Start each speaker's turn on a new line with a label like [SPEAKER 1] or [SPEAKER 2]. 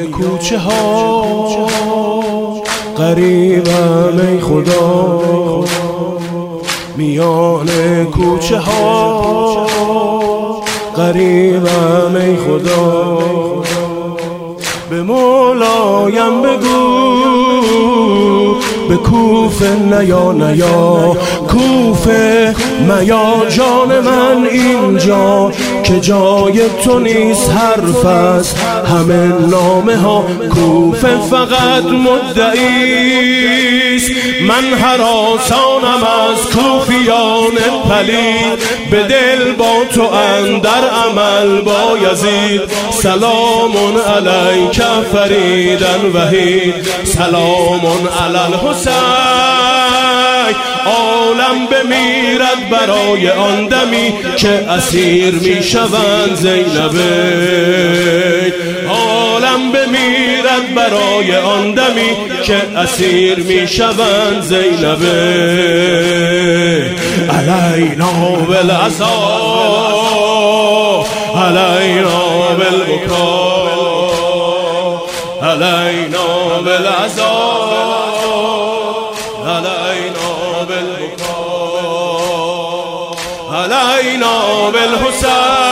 [SPEAKER 1] کوچه ها غریبم ای خدا، میان کوچه ها غریبم ای خدا. به مولایم بگو به کوفه نیا نیا، کوفه میا جان من اینجا که جای تو نیست، حرف است همه نامه ها. کوفه فقط مدعیست، من هراسانم از کوفیان پلید، به دل با تو اندر عمل با یزید. سلام علیک فریدا وحید، سلام علی الحسین. عالم بمیرد برای آن دمی که اسیر می شوند زینبه، عالم بمیرد برای آن دمی که اسیر می شوند زینبه. علینا بالعصا علینا بالبکا، علینا بالعصا علینا بالبکا، علینا بالحسین.